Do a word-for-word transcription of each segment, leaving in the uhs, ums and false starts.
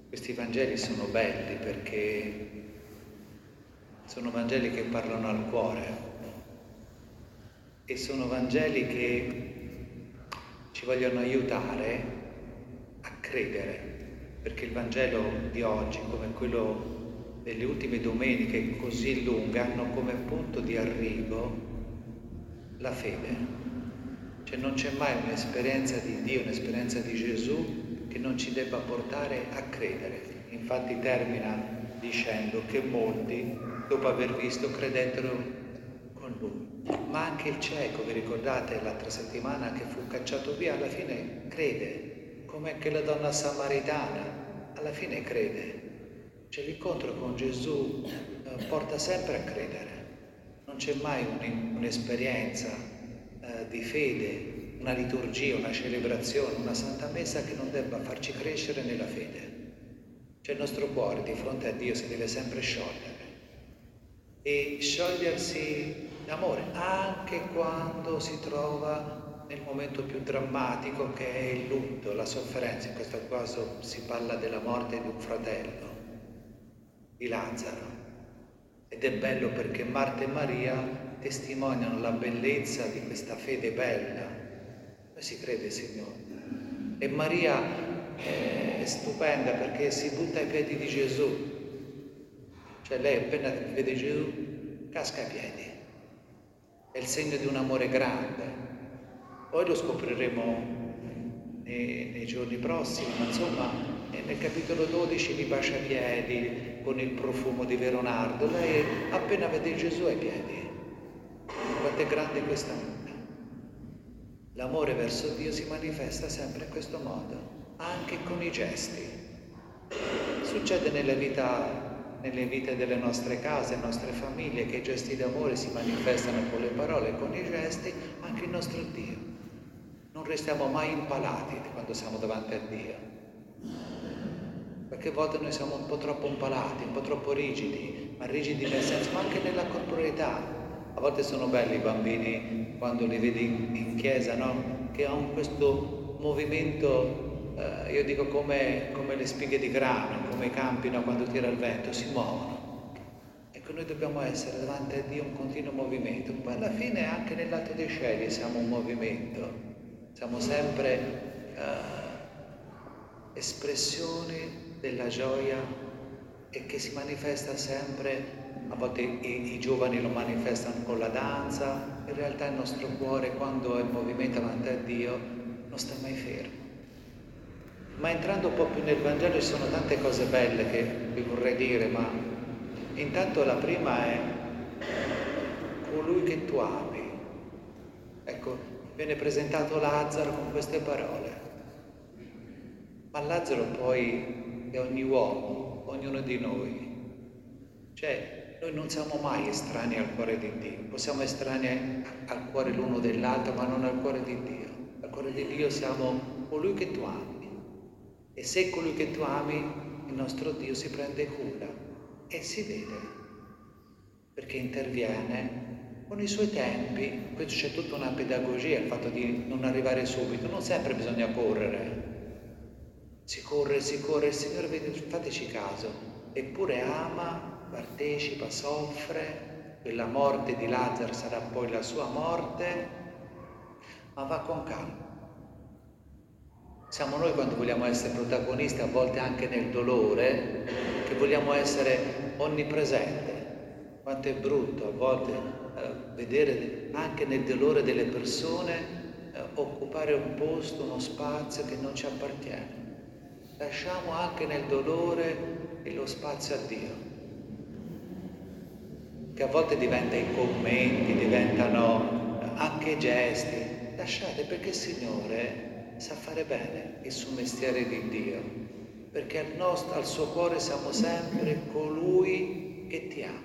Questi Vangeli sono belli perché sono Vangeli che parlano al cuore e sono Vangeli che ci vogliono aiutare a credere, perché il Vangelo di oggi, come quello delle ultime domeniche così lunghe, hanno come punto di arrivo la fede. Cioè non c'è mai un'esperienza di Dio, un'esperienza di Gesù che non ci debba portare a credere. Infatti termina dicendo che molti, dopo aver visto, credettero con lui. Ma anche il cieco, vi ricordate l'altra settimana che fu cacciato via, alla fine crede, come anche la donna samaritana, alla fine crede. Cioè l'incontro con Gesù eh, porta sempre a credere. Non c'è mai un, un'esperienza eh, di fede, una liturgia, una celebrazione, una Santa Messa che non debba farci crescere nella fede. Cioè il nostro cuore di fronte a Dio si deve sempre sciogliere e sciogliersi d'amore anche quando si trova nel momento più drammatico che è il lutto, la sofferenza. In questo caso si parla della morte di un fratello, di Lazzaro, ed è bello perché Marta e Maria testimoniano la bellezza di questa fede bella. Noi si crede, Signore, e Maria è stupenda perché si butta ai piedi di Gesù. Cioè lei appena vede Gesù casca ai piedi. È il segno di un amore grande. Poi lo scopriremo nei, nei giorni prossimi, ma insomma nel capitolo dodici li bacia i piedi con il profumo di vero nardo. Lei appena vede Gesù ai piedi. Quanto è grande questa amore. L'amore verso Dio si manifesta sempre in questo modo, anche con i gesti. Succede nella vita nelle vite delle nostre case, nostre famiglie, che i gesti d'amore si manifestano con le parole, con i gesti, anche il nostro Dio. Non restiamo mai impalati quando siamo davanti a Dio. Qualche volta noi siamo un po' troppo impalati, un po' troppo rigidi, ma rigidi nel senso, ma anche nella corporeità. A volte sono belli i bambini quando li vedi in, in chiesa, no? Che hanno questo movimento. Uh, io dico come, come le spighe di grano, come i campi, no? Quando tira il vento, si muovono. Ecco, noi dobbiamo essere davanti a Dio un continuo movimento. Poi alla fine anche nell'atto dei cieli siamo un movimento. Siamo sempre uh, espressioni della gioia e che si manifesta sempre. A volte i, i giovani lo manifestano con la danza. In realtà il nostro cuore, quando è in movimento davanti a Dio, non sta mai fermo. Ma entrando un po' più nel Vangelo ci sono tante cose belle che vi vorrei dire, ma intanto la prima è colui che tu ami. Ecco, viene presentato Lazzaro con queste parole. Ma Lazzaro poi è ogni uomo, ognuno di noi. Cioè, noi non siamo mai estranei al cuore di Dio. Possiamo estranei al cuore l'uno dell'altro, ma non al cuore di Dio. Al cuore di Dio siamo colui che tu ami. E se colui che tu ami, il nostro Dio si prende cura e si vede, perché interviene con i suoi tempi. Questo c'è tutta una pedagogia, il fatto di non arrivare subito, non sempre bisogna correre. Si corre, si corre, il Signore vede, fateci caso, eppure ama, partecipa, soffre, quella morte di Lazzaro sarà poi la sua morte, ma va con calma. Siamo noi quando vogliamo essere protagonisti, a volte anche nel dolore, che vogliamo essere onnipresenti. Quanto è brutto a volte eh, vedere anche nel dolore delle persone eh, occupare un posto, uno spazio che non ci appartiene. Lasciamo anche nel dolore lo spazio a Dio, che a volte diventa i commenti, diventano anche gesti. Lasciate, perché il Signore sa fare bene il suo mestiere di Dio, perché al, nostro, al suo cuore siamo sempre colui che ti ama.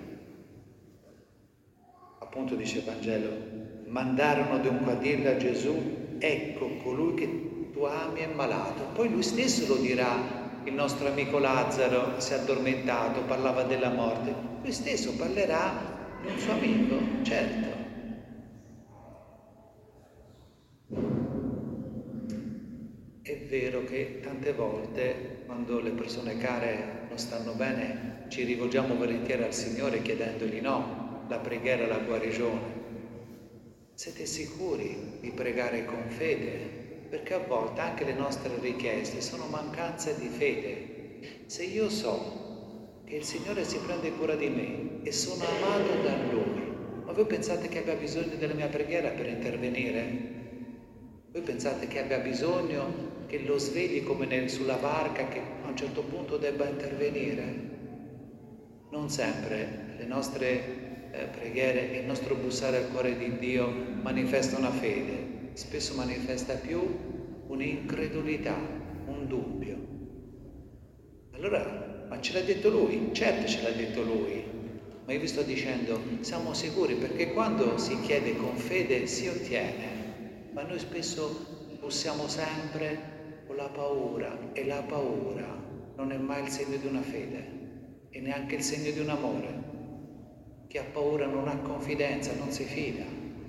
Appunto dice il Vangelo, mandarono dunque a dirle a Gesù, ecco colui che tu ami è malato. Poi lui stesso lo dirà, il nostro amico Lazzaro si è addormentato, parlava della morte, lui stesso parlerà di un suo amico, certo. È vero che tante volte, quando le persone care non stanno bene, ci rivolgiamo volentieri al Signore chiedendogli no, la preghiera, la guarigione. Siete sicuri di pregare con fede? Perché a volte anche le nostre richieste sono mancanze di fede. Se io so che il Signore si prende cura di me e sono amato da Lui, ma voi pensate che abbia bisogno della mia preghiera per intervenire? Voi pensate che abbia bisogno che lo svegli come nel, sulla barca, che a un certo punto debba intervenire? Non sempre le nostre eh, preghiere e il nostro bussare al cuore di Dio manifesta una fede, spesso manifesta più un'incredulità, un dubbio. Allora, ma ce l'ha detto Lui? Certo ce l'ha detto Lui, ma io vi sto dicendo, siamo sicuri, perché quando si chiede con fede si ottiene, ma noi spesso bussiamo sempre con la paura, e la paura non è mai il segno di una fede e neanche il segno di un amore. Chi ha paura non ha confidenza, non si fida.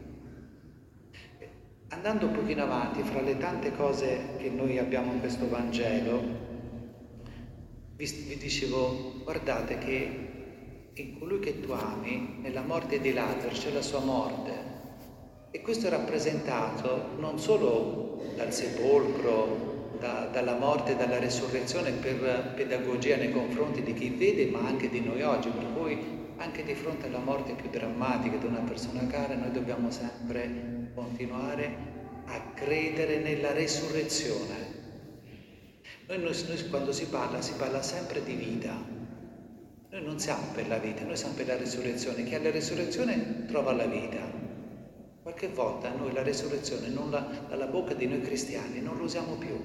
Andando un pochino avanti, fra le tante cose che noi abbiamo in questo Vangelo, vi, vi dicevo, guardate che in colui che tu ami, nella morte di Lazzaro c'è la sua morte. E questo è rappresentato non solo dal sepolcro, da, dalla morte e dalla resurrezione per pedagogia nei confronti di chi vede, ma anche di noi oggi, per cui anche di fronte alla morte più drammatica di una persona cara noi dobbiamo sempre continuare a credere nella resurrezione. Noi, noi, noi quando si parla, si parla sempre di vita. Noi non siamo per la vita, noi siamo per la resurrezione. Chi ha la resurrezione trova la vita. Qualche volta noi la resurrezione non la, dalla bocca di noi cristiani non lo usiamo più.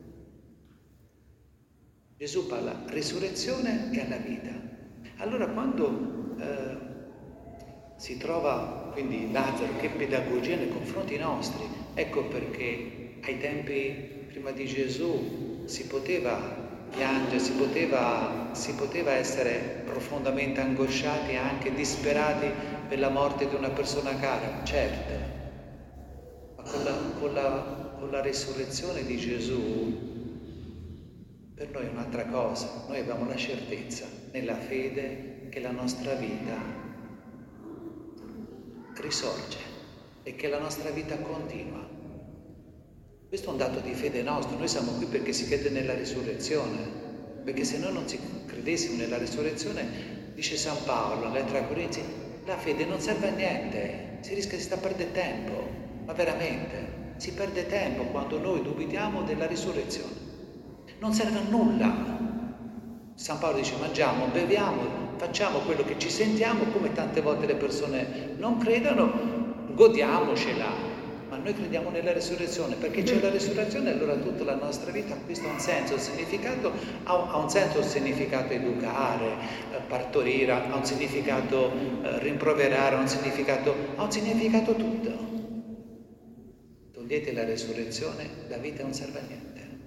Gesù parla resurrezione e alla vita. Allora quando eh, si trova quindi Lazzaro, che pedagogia nei confronti nostri, ecco perché ai tempi prima di Gesù si poteva piangere, si poteva, si poteva essere profondamente angosciati e anche disperati per la morte di una persona cara, certo, ma con la, con la, con la risurrezione di Gesù per noi è un'altra cosa. Noi abbiamo la certezza nella fede che la nostra vita risorge e che la nostra vita continua. Questo è un dato di fede nostro. Noi siamo qui perché si crede nella risurrezione, perché se noi non si credessimo nella risurrezione, dice San Paolo nella lettera ai Corinzi, la fede non serve a niente, si rischia di stare a perdere tempo, ma veramente si perde tempo quando noi dubitiamo della risurrezione. Non serve a nulla. San Paolo dice mangiamo, beviamo, facciamo quello che ci sentiamo, come tante volte le persone non credono, godiamocela. Ma noi crediamo nella resurrezione, perché c'è la resurrezione, allora tutta la nostra vita acquista un senso, un significato, ha un senso, un significato educare, partorire, ha un significato rimproverare, ha un significato, ha un significato tutto. Togliete la resurrezione, la vita non serve a niente.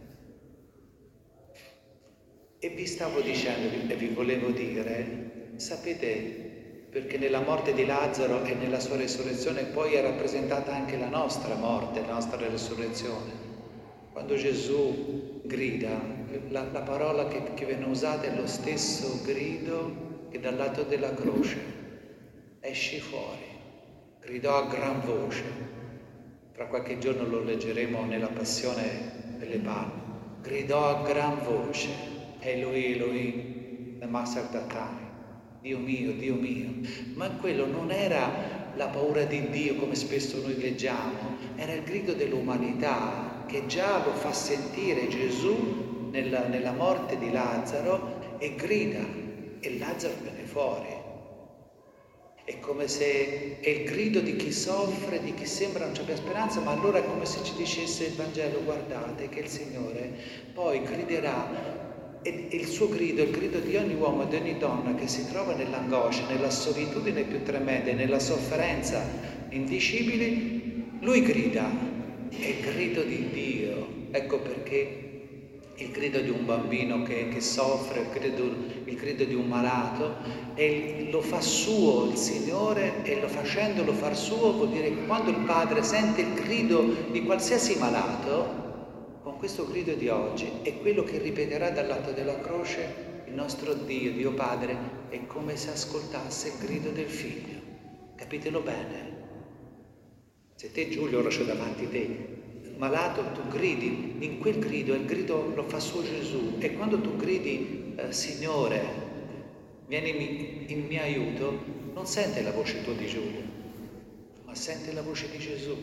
E vi stavo dicendo, e vi volevo dire, sapete, perché nella morte di Lazzaro e nella sua risurrezione poi è rappresentata anche la nostra morte, la nostra risurrezione. Quando Gesù grida, la, la parola che, che viene usata è lo stesso grido che dal lato della croce esce fuori, gridò a gran voce. Fra qualche giorno lo leggeremo nella Passione delle Palme. Gridò a gran voce, Eloi, Eloi, lama sabachthani. Dio mio, Dio mio, ma quello non era la paura di Dio come spesso noi leggiamo, era il grido dell'umanità che già lo fa sentire Gesù nella, nella morte di Lazzaro e grida e Lazzaro viene fuori. È come se è il grido di chi soffre, di chi sembra non c'abbia speranza, ma allora è come se ci dicesse il Vangelo, guardate che il Signore poi griderà. E il suo grido, il grido di ogni uomo e di ogni donna che si trova nell'angoscia, nella solitudine più tremenda e nella sofferenza indicibile, lui grida, è il grido di Dio. Ecco perché il grido di un bambino che, che soffre, il grido, il grido di un malato, e lo fa suo il Signore, e lo facendolo far suo vuol dire che quando il Padre sente il grido di qualsiasi malato, con questo grido di oggi è quello che ripeterà dal lato della croce il nostro Dio, Dio Padre, è come se ascoltasse il grido del Figlio. Capitelo bene. Se te, Giulio, ora c'ho davanti te, malato, tu gridi, in quel grido, il grido lo fa suo Gesù, e quando tu gridi, eh, Signore, vieni in mio aiuto, non sente la voce tua di Giulio, ma sente la voce di Gesù.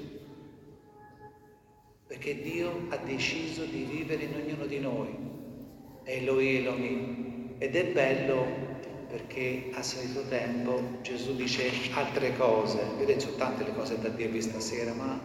Perché Dio ha deciso di vivere in ognuno di noi. Eloi, Eloi. Ed è bello perché a solito tempo Gesù dice altre cose. Vedete, sono tante le cose da dirvi stasera, ma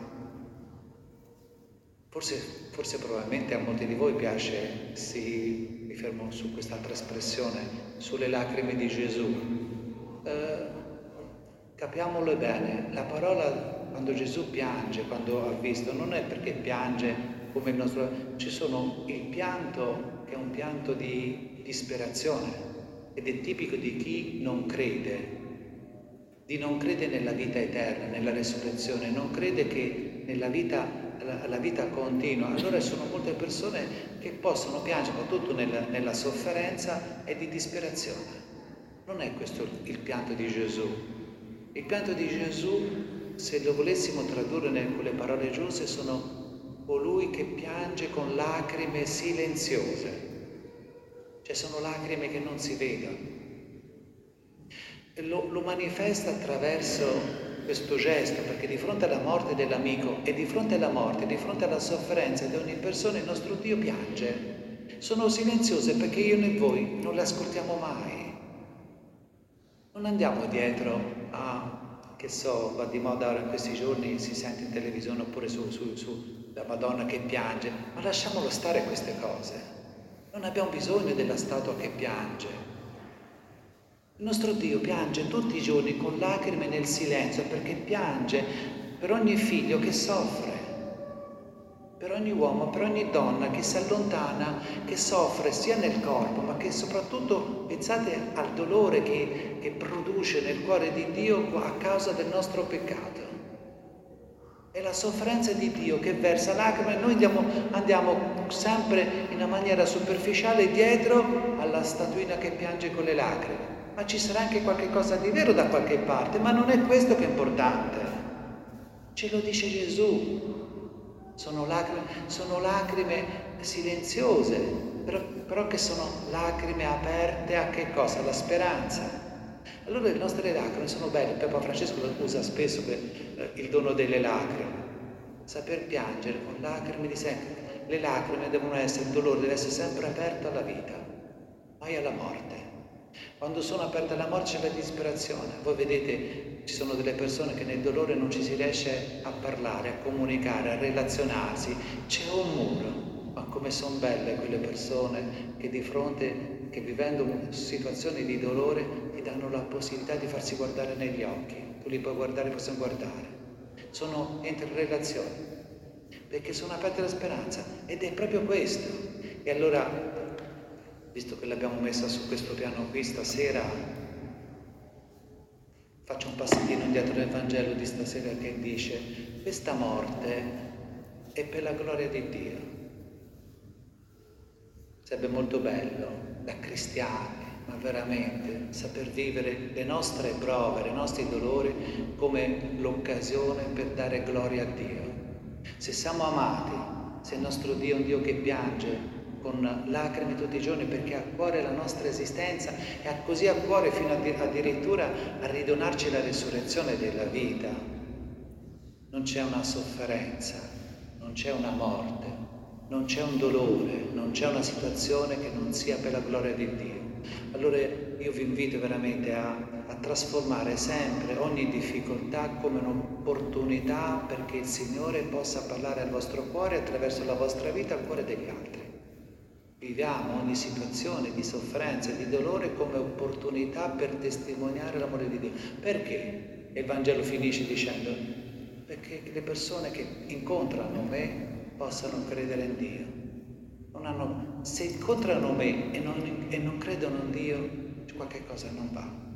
forse, forse probabilmente a molti di voi piace, sì, mi fermo su quest'altra espressione, sulle lacrime di Gesù. Eh, capiamolo bene, la parola quando Gesù piange, quando ha visto, non è perché piange come il nostro... Ci sono il pianto che è un pianto di disperazione ed è tipico di chi non crede, di non crede nella vita eterna, nella resurrezione, non crede che nella vita, la, la vita continua. Allora sono molte persone che possono piangere, soprattutto nella, nella sofferenza e di disperazione. Non è questo il pianto di Gesù. Il pianto di Gesù, se lo volessimo tradurre con le parole giuste, sono colui che piange con lacrime silenziose. Cioè sono lacrime che non si vedono. E lo, lo manifesta attraverso questo gesto, perché di fronte alla morte dell'amico e di fronte alla morte, di fronte alla sofferenza di ogni persona, il nostro Dio piange. Sono silenziose perché io e voi non le ascoltiamo mai. Non andiamo dietro a, che so, va di moda ora in questi giorni, si sente in televisione oppure su, su, su la Madonna che piange, ma lasciamolo stare queste cose. Non abbiamo bisogno della statua che piange. Il nostro Dio piange tutti i giorni con lacrime nel silenzio, perché piange per ogni figlio che soffre, per ogni uomo, per ogni donna che si allontana, che soffre sia nel corpo, ma che soprattutto, pensate al dolore che, che produce nel cuore di Dio a causa del nostro peccato. È la sofferenza di Dio che versa lacrime e noi andiamo, andiamo sempre in una maniera superficiale dietro alla statuina che piange con le lacrime. Ma ci sarà anche qualche cosa di vero da qualche parte, ma non è questo che è importante. Ce lo dice Gesù. Sono lacrime, sono lacrime silenziose, però, però che sono lacrime aperte a che cosa? Alla speranza. Allora le nostre lacrime sono belle. Papa Francesco lo usa spesso per eh, il dono delle lacrime. Saper piangere con lacrime di sempre. Le lacrime devono essere, il dolore deve essere sempre aperto alla vita, mai alla morte. Quando sono aperte alla morte c'è la disperazione. Voi vedete, ci sono delle persone che nel dolore non ci si riesce a parlare, a comunicare, a relazionarsi. C'è un muro. Ma come sono belle quelle persone che di fronte, che vivendo situazioni di dolore, ti danno la possibilità di farsi guardare negli occhi. Tu li puoi guardare, possono guardare. Sono in relazione, perché sono aperte alla speranza. Ed è proprio questo. E allora, visto che l'abbiamo messa su questo piano qui stasera, faccio un passettino indietro nel Vangelo di stasera che dice: questa morte è per la gloria di Dio. Sarebbe molto bello, da cristiani, ma veramente, saper vivere le nostre prove, i nostri dolori come l'occasione per dare gloria a Dio. Se siamo amati, se il nostro Dio è un Dio che piange con lacrime tutti i giorni perché ha a cuore la nostra esistenza e ha così a cuore fino addirittura a ridonarci la risurrezione della vita, non c'è una sofferenza, non c'è una morte, non c'è un dolore, non c'è una situazione che non sia per la gloria di Dio. Allora io vi invito veramente a, a trasformare sempre ogni difficoltà come un'opportunità perché il Signore possa parlare al vostro cuore attraverso la vostra vita al cuore degli altri. Viviamo ogni situazione di sofferenza e di dolore come opportunità per testimoniare l'amore di Dio. Perché? E il Vangelo finisce dicendo: perché le persone che incontrano me possano credere in Dio. Non hanno, se incontrano me e non, e non credono in Dio, qualche cosa non va.